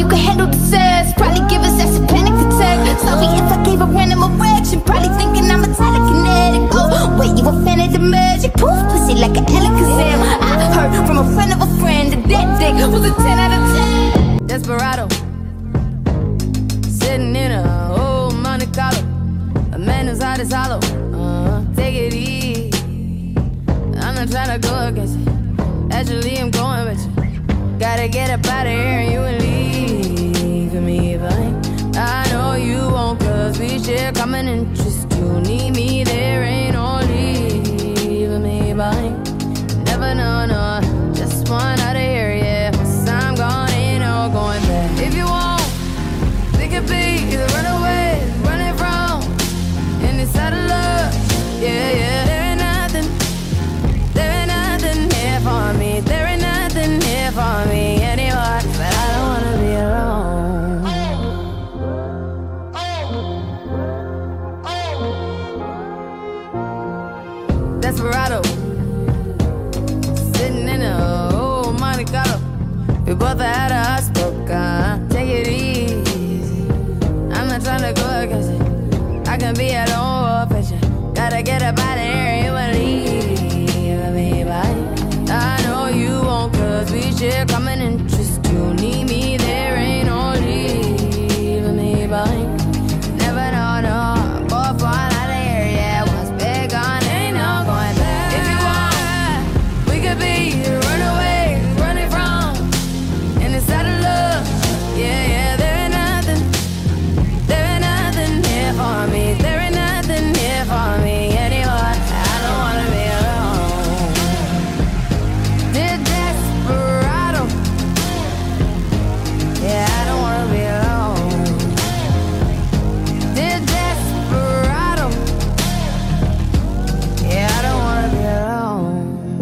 you can handle the sex. Probably give us that's a panic attack. Sorry if I gave a random erection. Probably thinking I'm a telekinetic. Oh, wait, you a fan of the magic? Poof, pussy like an Alakazam. I heard from a friend of a friend that that dick was a 10 out of 10. Desperado, sitting in a old Monte Carlo. A man whose heart is hollow. Take it easy. I'm not trying to go against you. Actually, I'm going with you. Gotta get up out of here and you will leave me behind. I know you won't, cause we share common interest. You need me, there ain't no leaving me behind. Never know, no, just one out of here, yeah. Once I'm gone, ain't no going back. If you want, we could be the runaways, running from in this out of love, yeah, yeah. There ain't nothing here for me. There ain't nothing here for me anymore, but I don't wanna be alone. Desperado, sitting in a old Monte Carlo. We both had a hot spoke, take it easy. I'm not trying to go against it. I can be at home with you. Gotta get up out of here, you will leave me by. I know you won't, cause we share common interest. You need me, there ain't no leaving me behind. Never know, no, both fall out of here, yeah. Once big gone, ain't no going back. If you want, we could be the runaways, running from in this out of love, yeah, yeah. There ain't nothing here for me. There ain't nothing here for me anymore. I don't wanna be alone. Dear Desperado, yeah, I don't wanna be alone. Dear Desperado, yeah, I don't wanna be alone.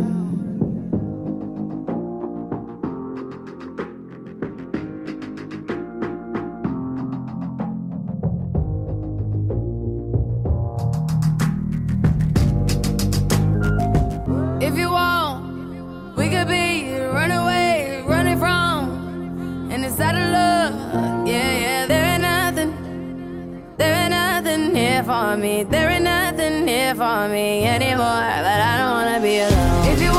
If you want, we could be runaways, running from and it's out of love, yeah, yeah. There ain't nothing here for me. There ain't nothing here for me anymore, but I don't wanna be alone. If you